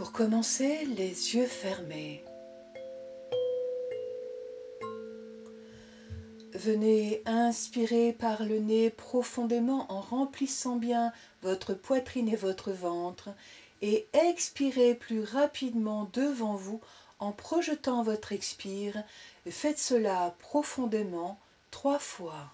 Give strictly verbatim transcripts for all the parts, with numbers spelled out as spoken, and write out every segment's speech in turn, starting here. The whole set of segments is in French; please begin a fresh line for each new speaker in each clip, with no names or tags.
Pour commencer, les yeux fermés. Venez inspirer par le nez profondément en remplissant bien votre poitrine et votre ventre et expirez plus rapidement devant vous en projetant votre expire. Faites cela profondément trois fois.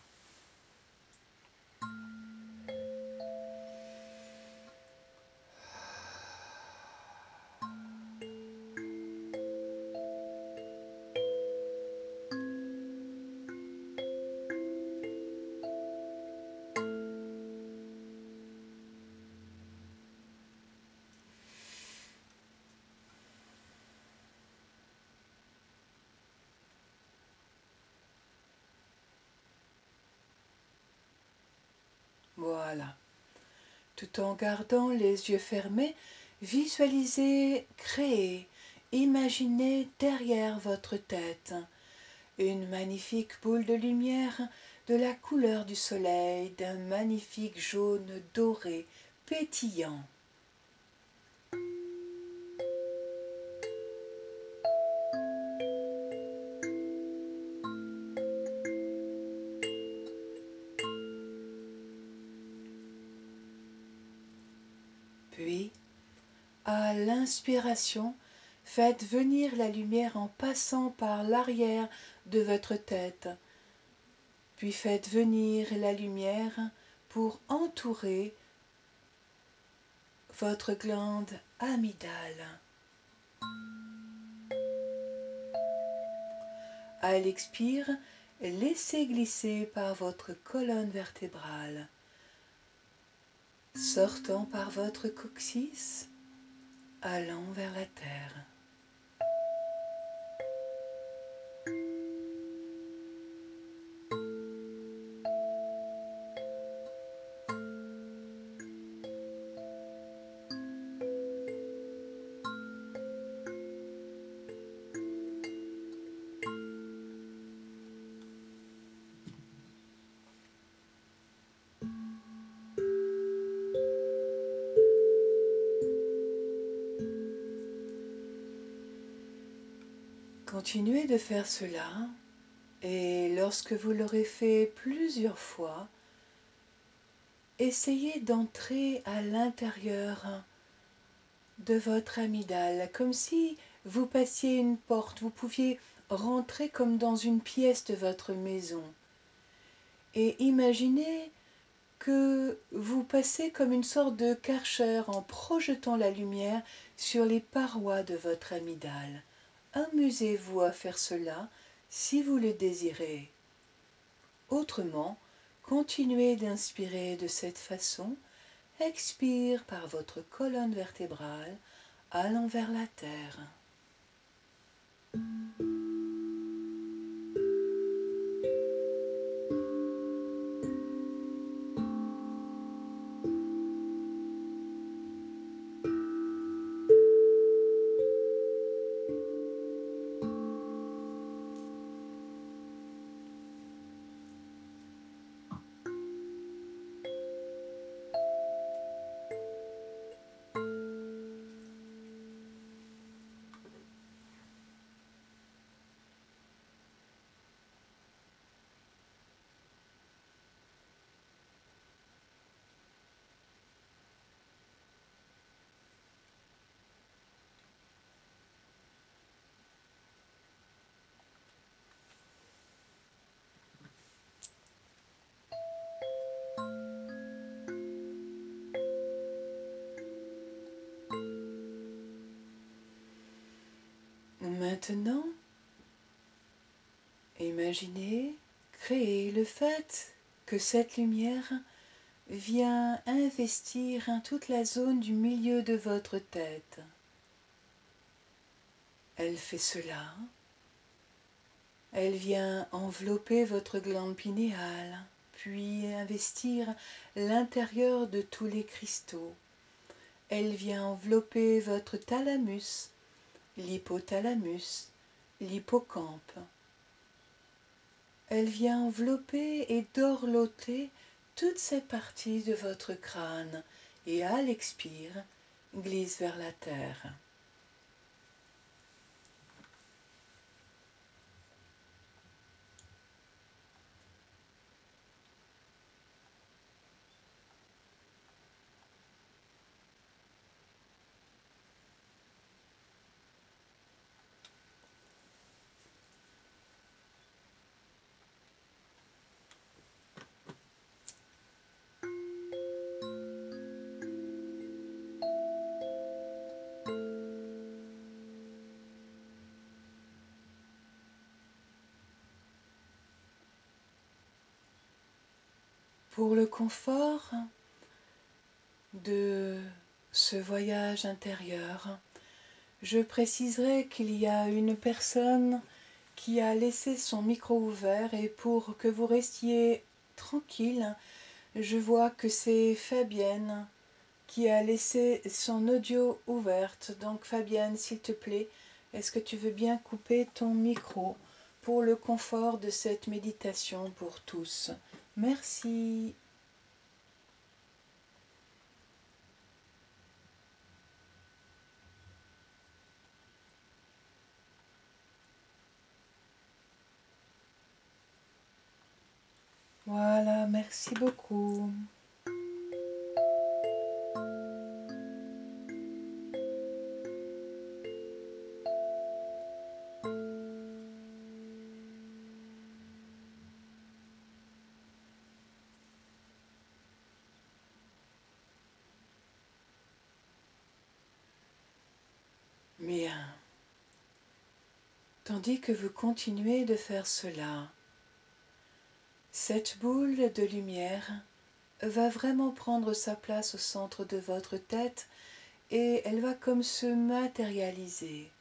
Voilà. Tout en gardant les yeux fermés, visualisez, créez, imaginez derrière votre tête une magnifique boule de lumière de la couleur du soleil, d'un magnifique jaune doré pétillant. Puis, à l'inspiration, faites venir la lumière en passant par l'arrière de votre tête. Puis faites venir la lumière pour entourer votre glande amygdale. À l'expire, laissez glisser par votre colonne vertébrale, sortant par votre coccyx, allant vers la terre. Continuez de faire cela et lorsque vous l'aurez fait plusieurs fois, essayez d'entrer à l'intérieur de votre amygdale, comme si vous passiez une porte, vous pouviez rentrer comme dans une pièce de votre maison. Et imaginez que vous passez comme une sorte de karcher en projetant la lumière sur les parois de votre amygdale. Amusez-vous à faire cela si vous le désirez. Autrement, continuez d'inspirer de cette façon, expire par votre colonne vertébrale, allant vers la terre. Maintenant, imaginez, créez le fait que cette lumière vient investir toute la zone du milieu de votre tête. Elle fait cela. Elle vient envelopper votre glande pinéale, puis investir l'intérieur de tous les cristaux. Elle vient envelopper votre thalamus, l'hypothalamus, l'hippocampe. Elle vient envelopper et dorloter toutes ces parties de votre crâne et à l'expire, glisse vers la terre. Pour le confort de ce voyage intérieur, je préciserai qu'il y a une personne qui a laissé son micro ouvert et pour que vous restiez tranquille, je vois que c'est Fabienne qui a laissé son audio ouverte. Donc Fabienne, s'il te plaît, est-ce que tu veux bien couper ton micro pour le confort de cette méditation pour tous? Merci. Voilà, merci beaucoup. Bien. Tandis que vous continuez de faire cela, cette boule de lumière va vraiment prendre sa place au centre de votre tête et elle va comme se matérialiser.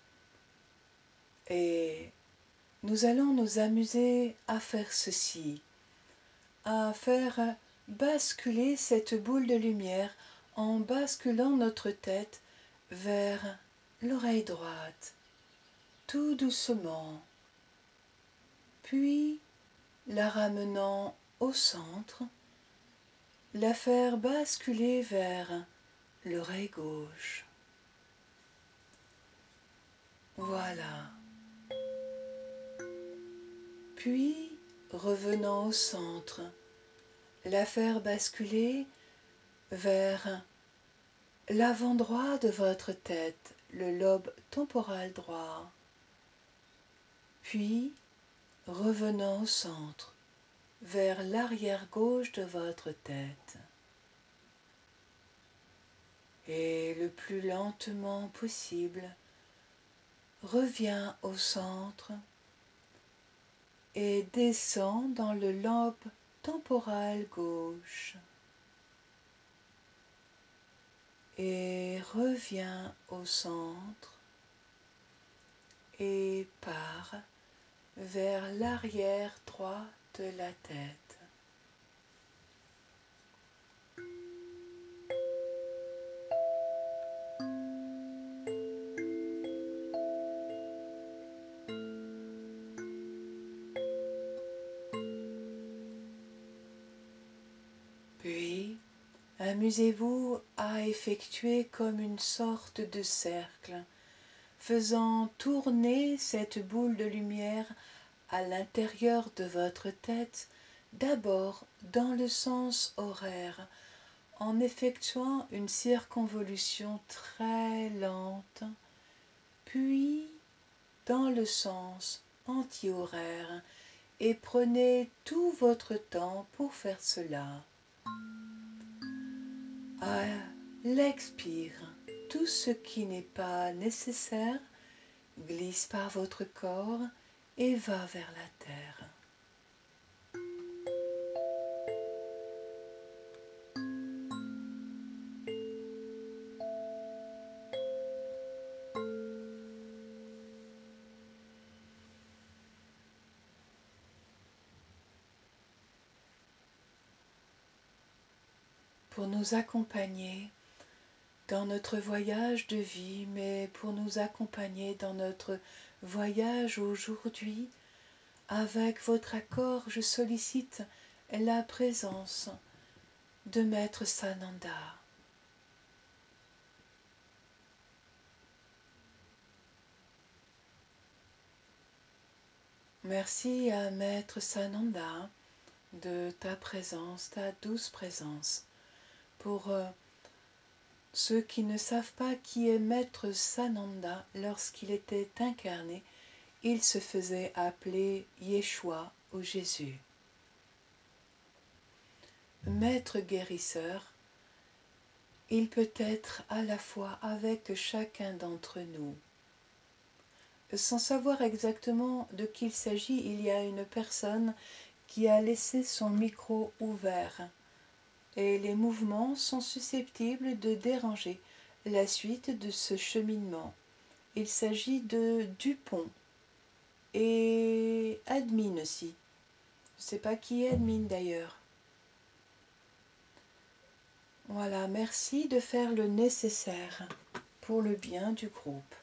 Et nous allons nous amuser à faire ceci, à faire basculer cette boule de lumière en basculant notre tête vers l'oreille droite, tout doucement, puis la ramenant au centre, la faire basculer vers l'oreille gauche. Voilà. Puis, revenant au centre, la faire basculer vers l'avant droit de votre tête, le lobe temporal droit. Puis, revenant au centre, vers l'arrière gauche de votre tête. Et le plus lentement possible, reviens au centre et descend dans le lobe temporal gauche. Et reviens au centre et pars vers l'arrière droit de la tête. Puis, amusez-vous à effectuer comme une sorte de cercle, faisant tourner cette boule de lumière à l'intérieur de votre tête, d'abord dans le sens horaire, en effectuant une circonvolution très lente, puis dans le sens anti-horaire, et prenez tout votre temps pour faire cela. À l'expire, tout ce qui n'est pas nécessaire glisse par votre corps et va vers la terre. Pour nous accompagner dans notre voyage de vie, mais pour nous accompagner dans notre voyage aujourd'hui, avec votre accord, je sollicite la présence de Maître Sananda. Merci à Maître Sananda de ta présence, ta douce présence. Pour euh, ceux qui ne savent pas qui est Maître Sananda, lorsqu'il était incarné, il se faisait appeler Yeshua ou Jésus. Maître guérisseur, il peut être à la fois avec chacun d'entre nous. Sans savoir exactement de qui il s'agit, il y a une personne qui a laissé son micro ouvert et les mouvements sont susceptibles de déranger la suite de ce cheminement. Il s'agit de Dupont et Admin aussi. Je ne sais pas qui est Admin d'ailleurs. Voilà, merci de faire le nécessaire pour le bien du groupe.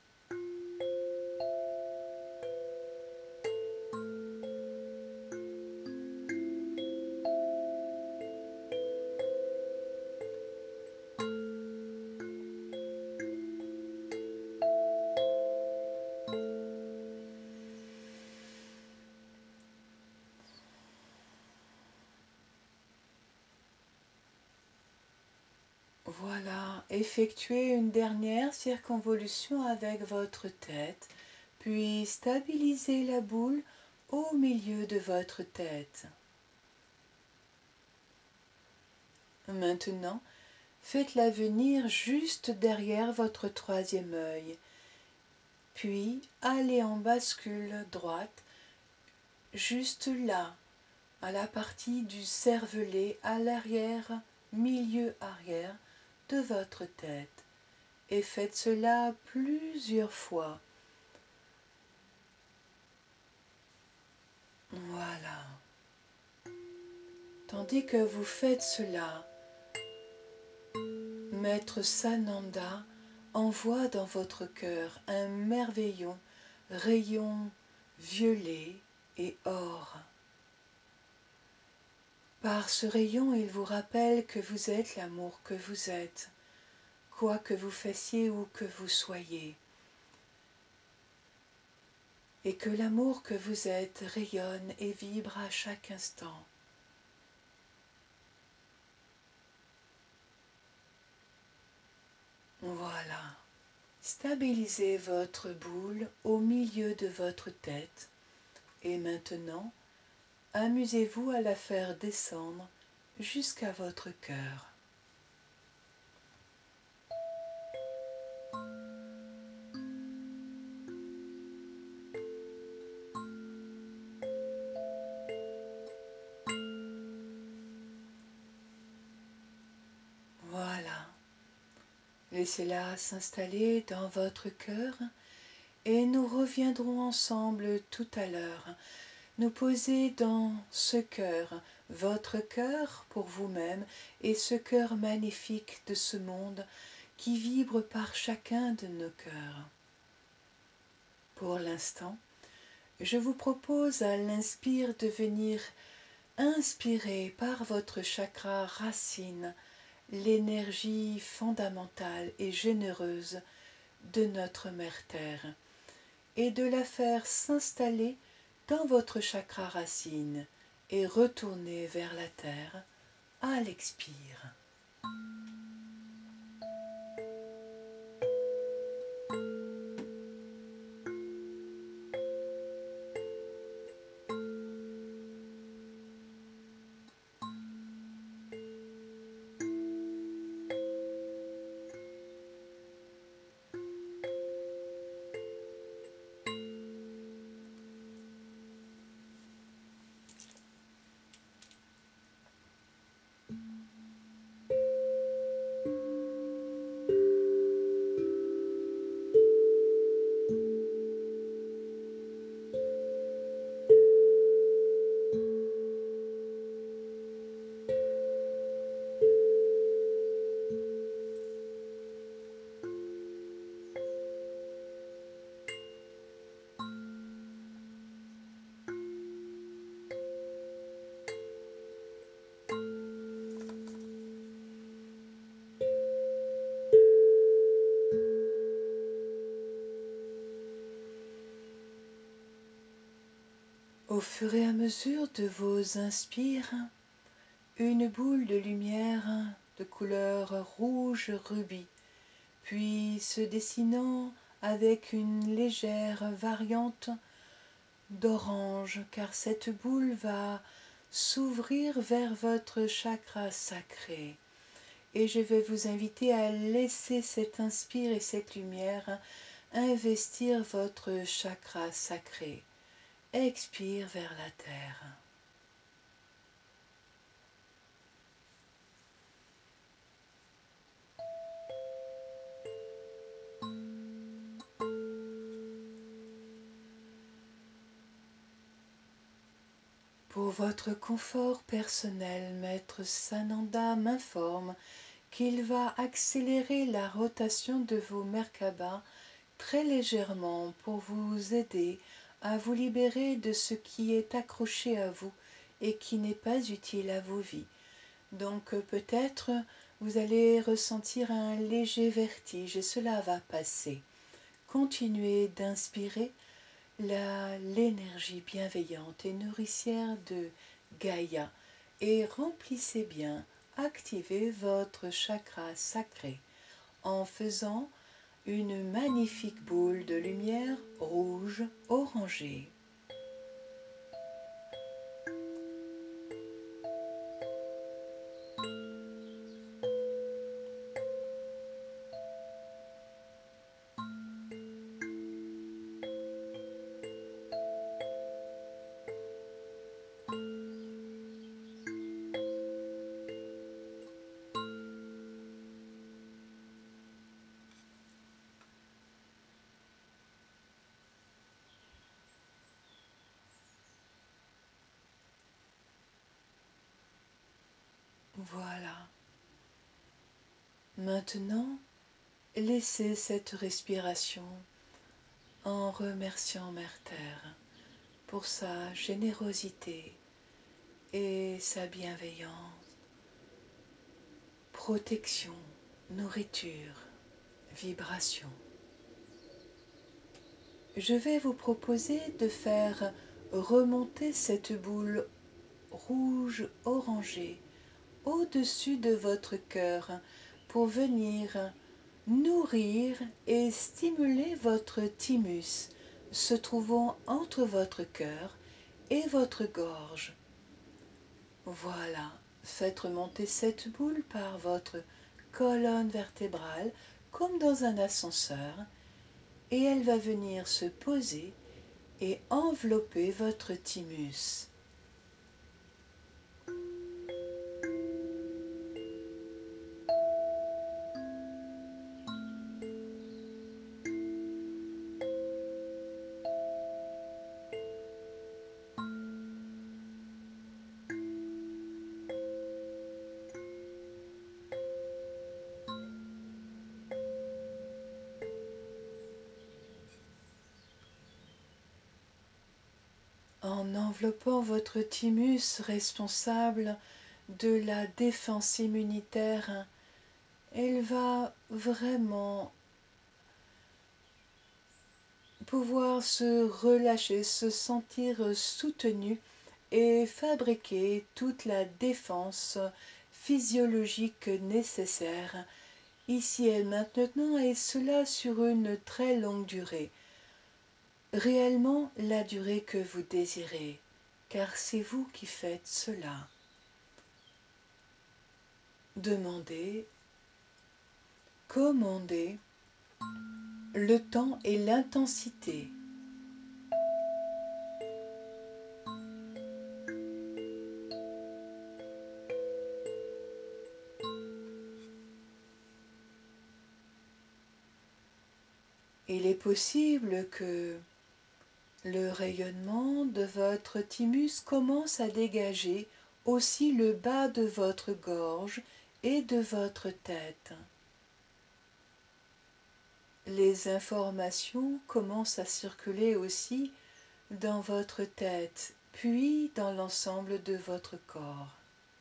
Voilà, effectuez une dernière circonvolution avec votre tête, puis stabilisez la boule au milieu de votre tête. Maintenant, faites-la venir juste derrière votre troisième œil, puis allez en bascule droite, juste là, à la partie du cervelet à l'arrière, milieu arrière de votre tête, et faites cela plusieurs fois. Voilà. Tandis que vous faites cela, Maître Sananda envoie dans votre cœur un merveilleux rayon violet et or. Par ce rayon, il vous rappelle que vous êtes l'amour que vous êtes, quoi que vous fassiez ou que vous soyez, et que l'amour que vous êtes rayonne et vibre à chaque instant. Voilà. Stabilisez votre boule au milieu de votre tête et maintenant, amusez-vous à la faire descendre jusqu'à votre cœur. Voilà. Laissez-la s'installer dans votre cœur et nous reviendrons ensemble tout à l'heure. Nous poser dans ce cœur, votre cœur pour vous-même et ce cœur magnifique de ce monde qui vibre par chacun de nos cœurs. Pour l'instant, je vous propose à l'inspire de venir inspirer par votre chakra racine l'énergie fondamentale et généreuse de notre Mère Terre et de la faire s'installer dans votre chakra racine et retourner vers la Terre à l'expire. Au fur et à mesure de vos inspires, une boule de lumière de couleur rouge rubis, puis se dessinant avec une légère variante d'orange, car cette boule va s'ouvrir vers votre chakra sacré. Et je vais vous inviter à laisser cette inspire et cette lumière investir votre chakra sacré. Expire vers la terre. Pour votre confort personnel, Maître Sananda m'informe qu'il va accélérer la rotation de vos Merkabas très légèrement pour vous aider à vous libérer de ce qui est accroché à vous et qui n'est pas utile à vos vies. Donc peut-être vous allez ressentir un léger vertige et cela va passer. Continuez d'inspirer la, l'énergie bienveillante et nourricière de Gaïa et remplissez bien, activez votre chakra sacré en faisant une magnifique boule de lumière rouge orangée. Voilà. Maintenant, laissez cette respiration en remerciant Mère Terre pour sa générosité et sa bienveillance, protection, nourriture, vibration. Je vais vous proposer de faire remonter cette boule rouge orangée au-dessus de votre cœur pour venir nourrir et stimuler votre thymus se trouvant entre votre cœur et votre gorge. Voilà, faites remonter cette boule par votre colonne vertébrale comme dans un ascenseur et elle va venir se poser et envelopper votre thymus. En enveloppant votre thymus responsable de la défense immunitaire, elle va vraiment pouvoir se relâcher, se sentir soutenue et fabriquer toute la défense physiologique nécessaire ici et maintenant, et cela sur une très longue durée. Réellement la durée que vous désirez, car c'est vous qui faites cela. Demandez, commandez le temps et l'intensité. Il est possible que le rayonnement de votre thymus commence à dégager aussi le bas de votre gorge et de votre tête. Les informations commencent à circuler aussi dans votre tête, puis dans l'ensemble de votre corps.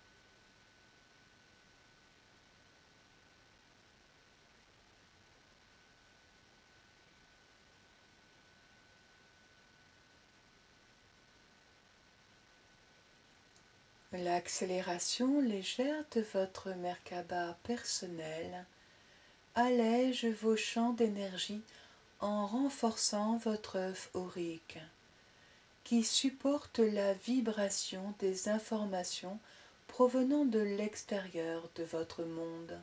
L'accélération légère de votre Merkaba personnel allège vos champs d'énergie en renforçant votre œuf aurique, qui supporte la vibration des informations provenant de l'extérieur de votre monde.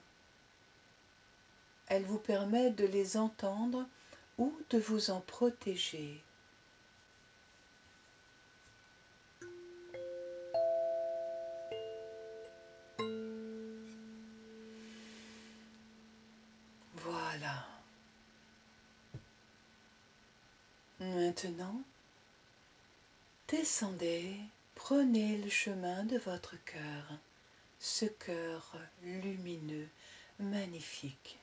Elle vous permet de les entendre ou de vous en protéger. Voilà. Maintenant, descendez prenez le chemin de votre cœur, ce cœur lumineux, magnifique.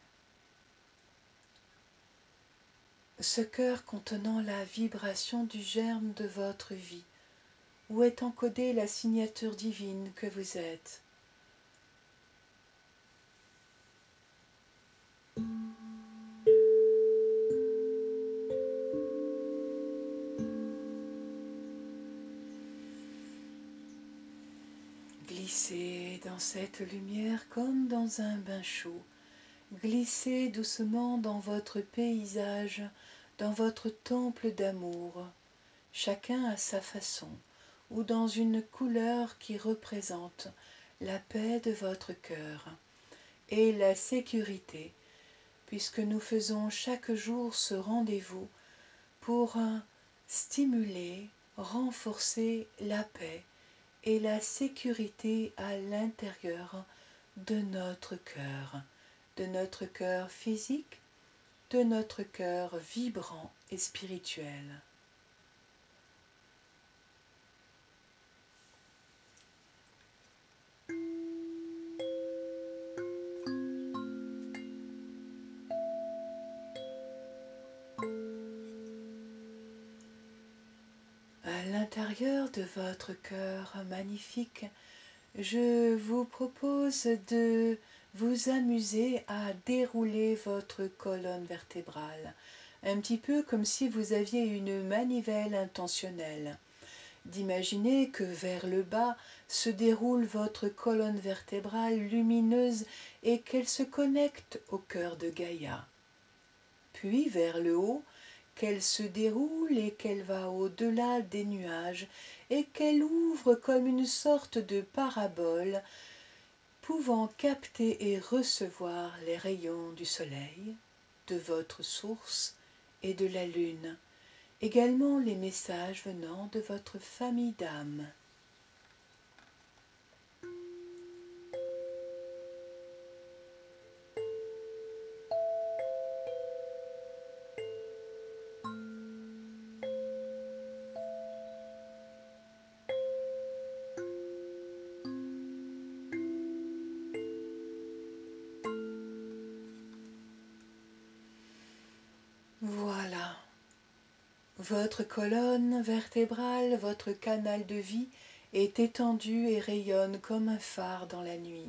Ce cœur contenant la vibration du germe de votre vie, où est encodée la signature divine que vous êtes. Glissez dans cette lumière comme dans un bain chaud. Glissez doucement dans votre paysage, dans votre temple d'amour, chacun à sa façon, ou dans une couleur qui représente la paix de votre cœur et la sécurité, puisque nous faisons chaque jour ce rendez-vous pour stimuler, renforcer la paix et la sécurité à l'intérieur de notre cœur, de notre cœur physique, de notre cœur vibrant et spirituel. À l'intérieur de votre cœur magnifique, je vous propose de vous amuser à dérouler votre colonne vertébrale, un petit peu comme si vous aviez une manivelle intentionnelle. D'imaginer que vers le bas se déroule votre colonne vertébrale lumineuse et qu'elle se connecte au cœur de Gaïa. Puis vers le haut, qu'elle se déroule et qu'elle va au-delà des nuages et qu'elle ouvre comme une sorte de parabole pouvant capter et recevoir les rayons du soleil, de votre source et de la lune, également les messages venant de votre famille d'âme. Voilà. Votre colonne vertébrale, votre canal de vie est étendu et rayonne comme un phare dans la nuit.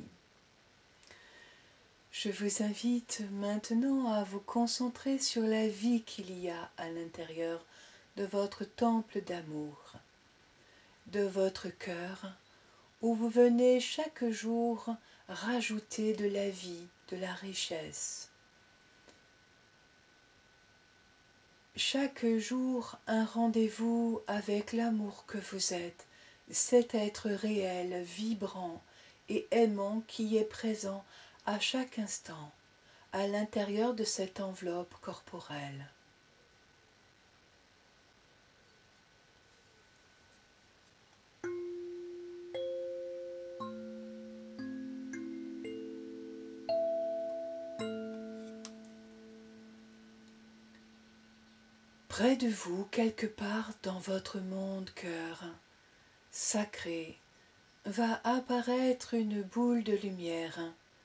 Je vous invite maintenant à vous concentrer sur la vie qu'il y a à l'intérieur de votre temple d'amour, de votre cœur, où vous venez chaque jour rajouter de la vie, de la richesse. Chaque jour, un rendez-vous avec l'amour que vous êtes, cet être réel, vibrant et aimant qui est présent à chaque instant, à l'intérieur de cette enveloppe corporelle. Près de vous, quelque part dans votre monde cœur sacré, va apparaître une boule de lumière.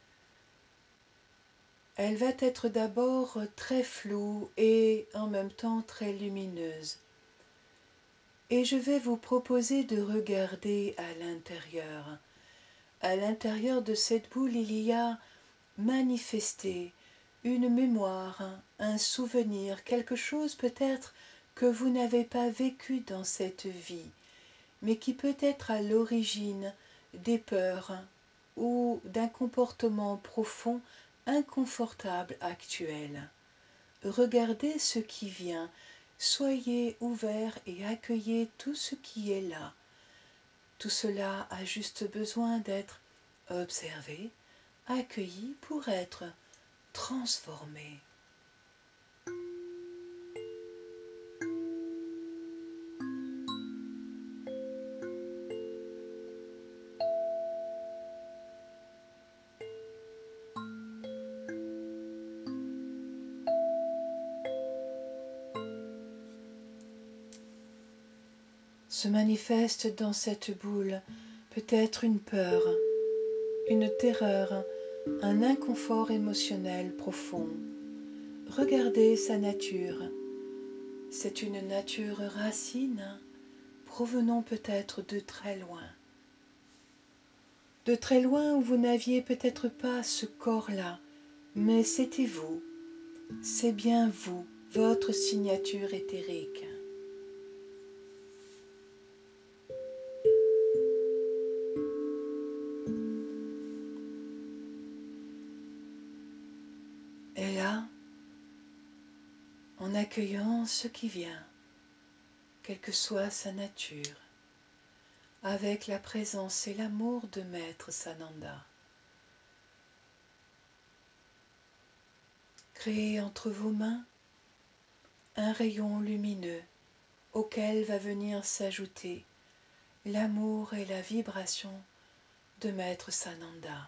Elle va être d'abord très floue et en même temps très lumineuse. Et je vais vous proposer de regarder à l'intérieur. À l'intérieur de cette boule, il y a manifesté une mémoire, un souvenir, quelque chose peut-être que vous n'avez pas vécu dans cette vie, mais qui peut être à l'origine des peurs ou d'un comportement profond, inconfortable actuel. Regardez ce qui vient, soyez ouverts et accueillez tout ce qui est là. Tout cela a juste besoin d'être observé, accueilli pour être transformé. se manifeste dans cette boule peut-être une peur, une terreur, un inconfort émotionnel profond. Regardez sa nature. C'est une nature racine provenant peut-être de très loin. De très loin où vous n'aviez peut-être pas ce corps-là, mais c'était vous. C'est bien vous, votre signature éthérique. Et là, en accueillant ce qui vient, quelle que soit sa nature, avec la présence et l'amour de Maître Sananda, créez entre vos mains un rayon lumineux auquel va venir s'ajouter l'amour et la vibration de Maître Sananda.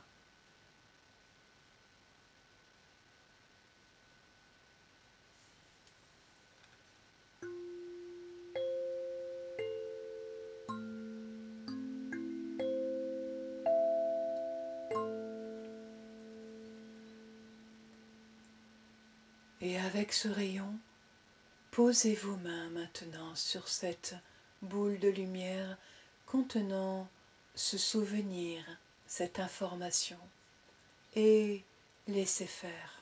Et avec ce rayon, posez vos mains maintenant sur cette boule de lumière contenant ce souvenir, cette information, et laissez faire,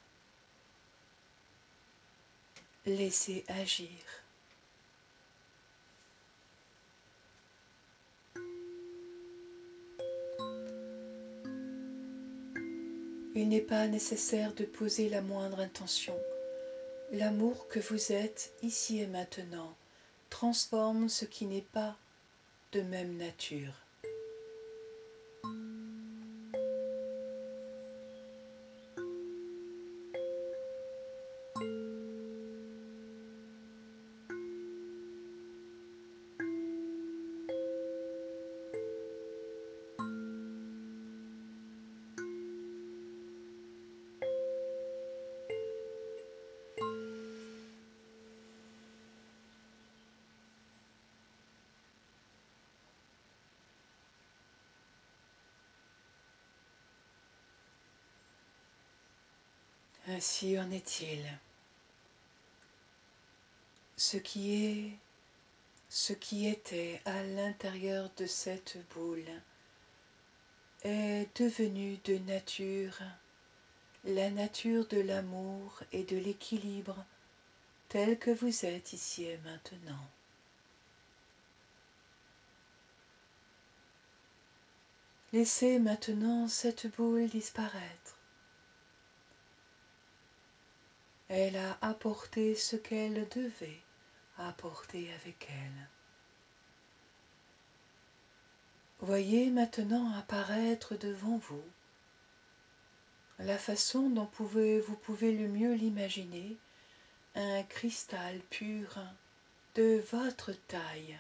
laissez agir. Il n'est pas nécessaire de poser la moindre intention. L'amour que vous êtes ici et maintenant transforme ce qui n'est pas de même nature. Ainsi en est-il. Ce qui est, ce qui était à l'intérieur de cette boule est devenu de nature, la nature de l'amour et de l'équilibre tel que vous êtes ici et maintenant. Laissez maintenant cette boule disparaître. Elle a apporté ce qu'elle devait apporter avec elle. Voyez maintenant apparaître devant vous la façon dont pouvez, vous pouvez le mieux l'imaginer, un cristal pur de votre taille.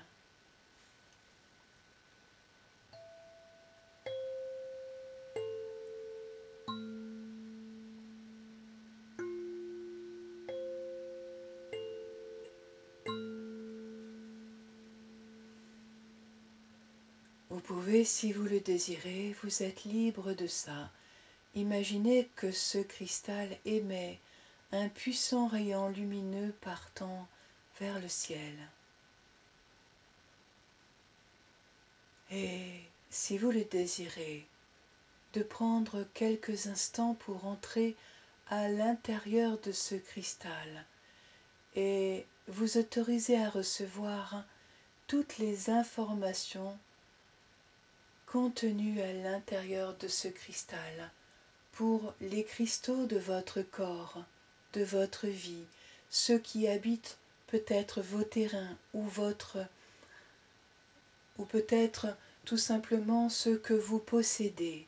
Vous pouvez, si vous le désirez, vous êtes libre de ça. Imaginez que ce cristal émet un puissant rayon lumineux partant vers le ciel. Et si vous le désirez, de prendre quelques instants pour entrer à l'intérieur de ce cristal et vous autoriser à recevoir toutes les informations contenues à l'intérieur de ce cristal pour les cristaux de votre corps, de votre vie, ceux qui habitent peut-être vos terrains ou votre ou peut-être tout simplement ceux que vous possédez.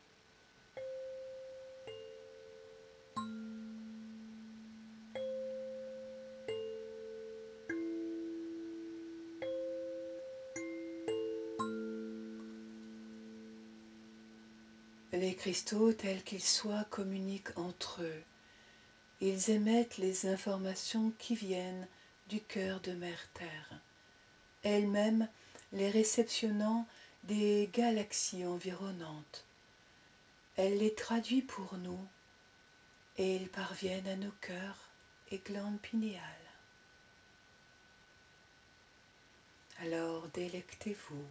Les cristaux tels qu'ils soient communiquent entre eux. Ils émettent les informations qui viennent du cœur de Mère Terre, elle-même les réceptionnant des galaxies environnantes. Elle les traduit pour nous et ils parviennent à nos cœurs et glandes pinéales. Alors délectez-vous.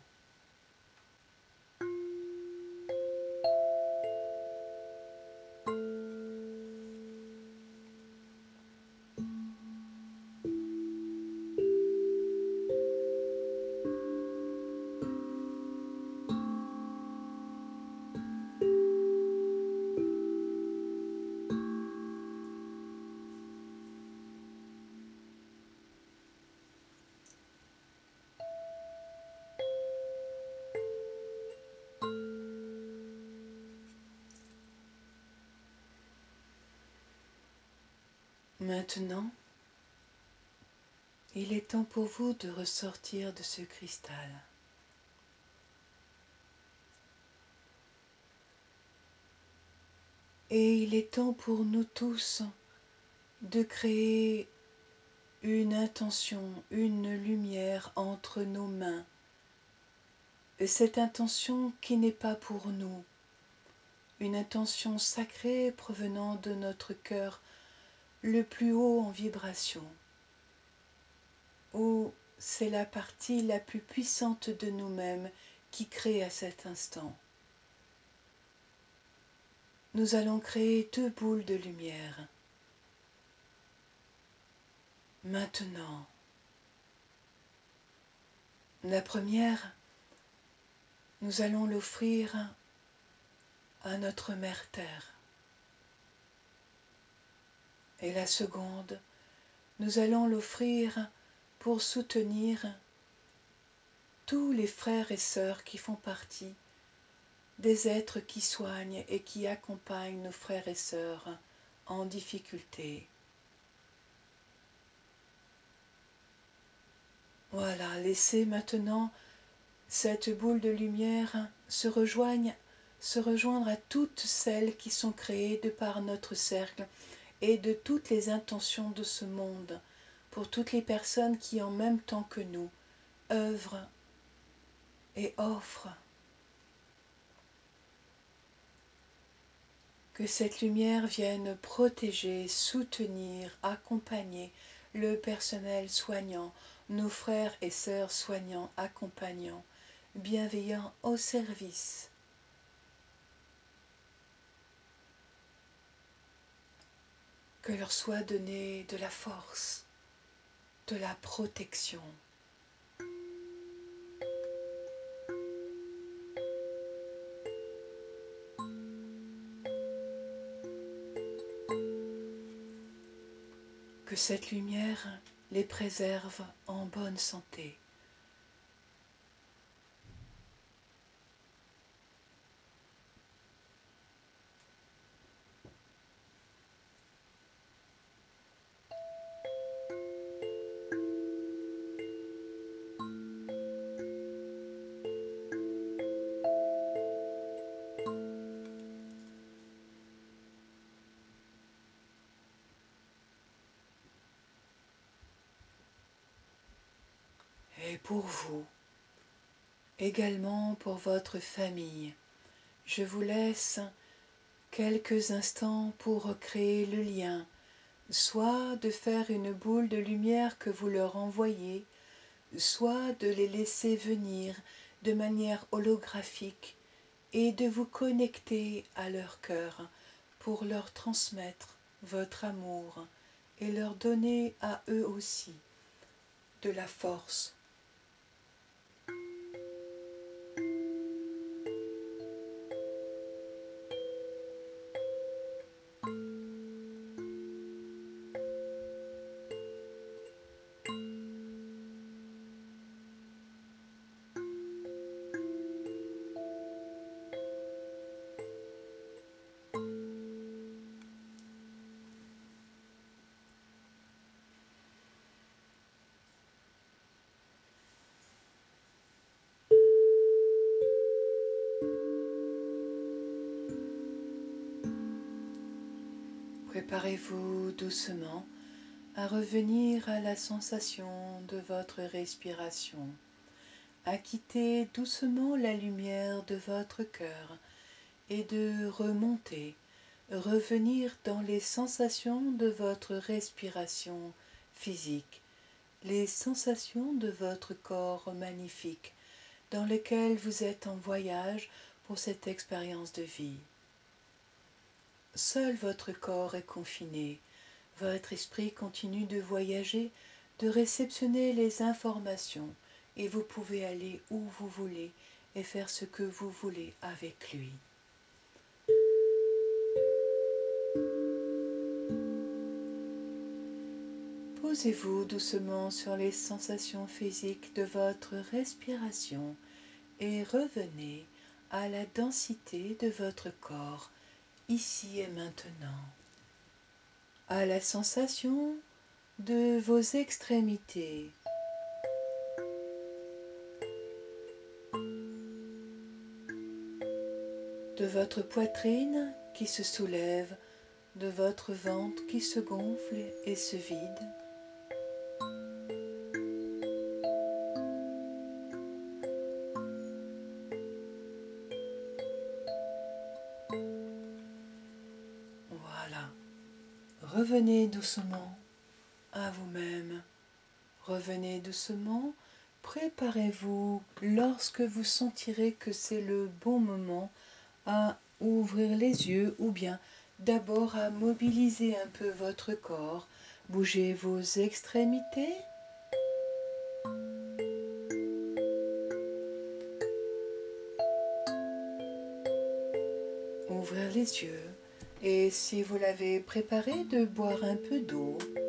Maintenant, il est temps pour vous de ressortir de ce cristal. Et il est temps pour nous tous de créer une intention, une lumière entre nos mains. Et cette intention qui n'est pas pour nous, une intention sacrée provenant de notre cœur le plus haut en vibration, où c'est la partie la plus puissante de nous-mêmes qui crée à cet instant. Nous allons créer deux boules de lumière. Maintenant, la première, nous allons l'offrir à notre Mère Terre. Et la seconde, nous allons l'offrir pour soutenir tous les frères et sœurs qui font partie des êtres qui soignent et qui accompagnent nos frères et sœurs en difficulté. Voilà, laissez maintenant cette boule de lumière se rejoigne, se rejoindre à toutes celles qui sont créées de par notre cercle et de toutes les intentions de ce monde, pour toutes les personnes qui en même temps que nous œuvrent et offrent. Que cette lumière vienne protéger, soutenir, accompagner le personnel soignant, nos frères et sœurs soignants, accompagnants, bienveillants au service. Que leur soit donnée de la force, de la protection. Que cette lumière les préserve en bonne santé. Et pour vous, également pour votre famille, je vous laisse quelques instants pour créer le lien, soit de faire une boule de lumière que vous leur envoyez, soit de les laisser venir de manière holographique et de vous connecter à leur cœur pour leur transmettre votre amour et leur donner à eux aussi de la force. Préparez-vous doucement à revenir à la sensation de votre respiration, à quitter doucement la lumière de votre cœur et de remonter, revenir dans les sensations de votre respiration physique, les sensations de votre corps magnifique dans lequel vous êtes en voyage pour cette expérience de vie. Seul votre corps est confiné, votre esprit continue de voyager, de réceptionner les informations et vous pouvez aller où vous voulez et faire ce que vous voulez avec lui. Posez-vous doucement sur les sensations physiques de votre respiration et revenez à la densité de votre corps, ici et maintenant, à la sensation de vos extrémités, de votre poitrine qui se soulève, de votre ventre qui se gonfle et se vide. Voilà. Revenez doucement à vous-même. Revenez doucement. Préparez-vous lorsque vous sentirez que c'est le bon moment à ouvrir les yeux ou bien d'abord à mobiliser un peu votre corps. Bougez vos extrémités. Ouvrir les yeux. Et si vous l'avez préparé, de boire un peu d'eau.